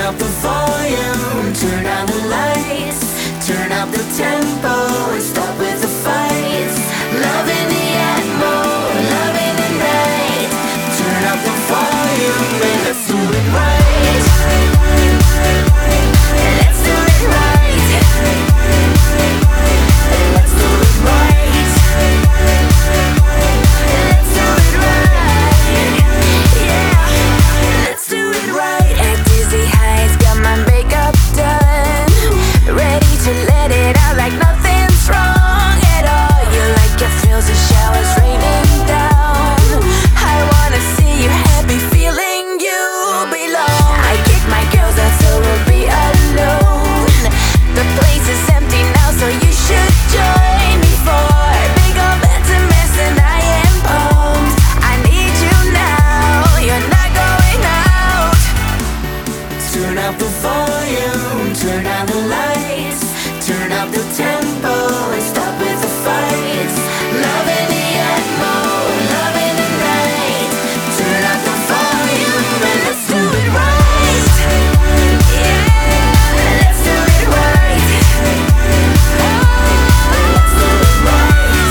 up the volume, turn down the lights, turn up the tempo and stop with the fights. Loving the atmo, loving the night. Turn up the volume and let's do it right. Let's do it right. Let's do it right. Let's do it right. Yeah, let's do it right. At dizzy heights, got my makeup done, ready to let it out like nothing's wrong at all. You like your thrills and showers raining down. I wanna see you happy, feeling you belong. I kick my girls out so we'll be alone. The place is empty now, so you should join me for big old beds and mess, and I am pumped. I need you now, you're not going out. Turn up the volume, turn down the lights, turn up the tempo and stop with the fights. Loving the atmo, loving the night. Turn up the volume and let's do it right. Yeah, let's do it right. Let's do it right.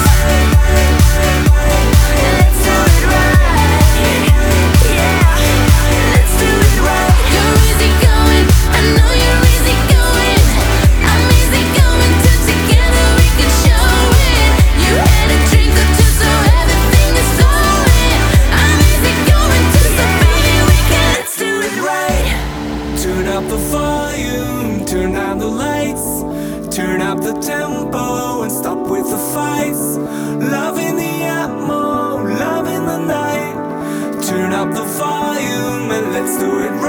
Let's do it right. Yeah, let's do it right. You're easy going, I know you're easy going. I'm easy going too, together we can show it. You had a drink or two, so everything is flowing. I'm easy going too, so baby we can. Let's do it right. Turn up the volume, turn down the lights, turn up the tempo and stop with the fights. Loving the atmo, loving the night. Turn up the volume and let's do it right.